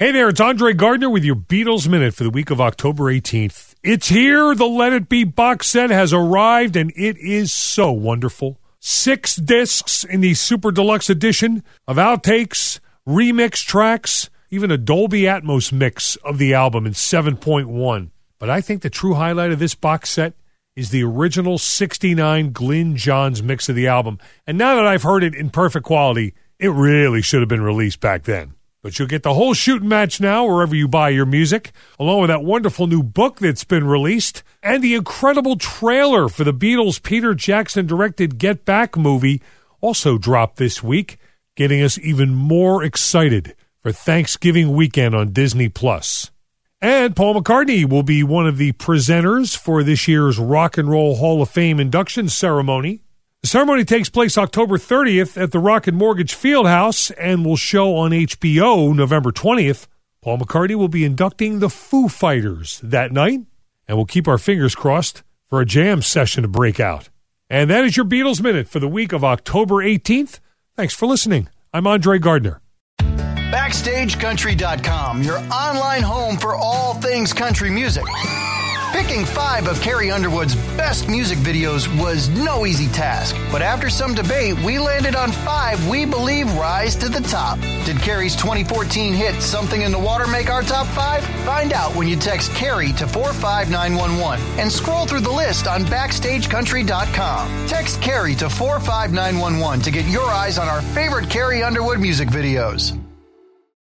Hey there, it's Andre Gardner with your Beatles Minute for the week of October 18th. It's here. The Let It Be box set has arrived, and it is so wonderful. 6 discs in the Super Deluxe edition of outtakes, remix tracks, even a Dolby Atmos mix of the album in 7.1. But I think the true highlight of this box set is the original 69 Glyn Johns mix of the album. And now that I've heard it in perfect quality, it really should have been released back then. But you'll get the whole shooting match now wherever you buy your music, along with that wonderful new book that's been released, and the incredible trailer for the Beatles' Peter Jackson-directed Get Back movie also dropped this week, getting us even more excited for Thanksgiving weekend on Disney+. And Paul McCartney will be one of the presenters for this year's Rock and Roll Hall of Fame induction ceremony. The ceremony takes place October 30th at the Rocket Mortgage Fieldhouse and will show on HBO November 20th. Paul McCartney will be inducting the Foo Fighters that night, and we'll keep our fingers crossed for a jam session to break out. And that is your Beatles Minute for the week of October 18th. Thanks for listening. I'm Andre Gardner. BackstageCountry.com, your online home for all things country music. Picking 5 of Carrie Underwood's best music videos was no easy task, but after some debate, we landed on 5 we believe rise to the top. Did Carrie's 2014 hit Something in the Water make our top 5? Find out when you text Carrie to 45911 and scroll through the list on BackstageCountry.com. Text Carrie to 45911 to get your eyes on our favorite Carrie Underwood music videos.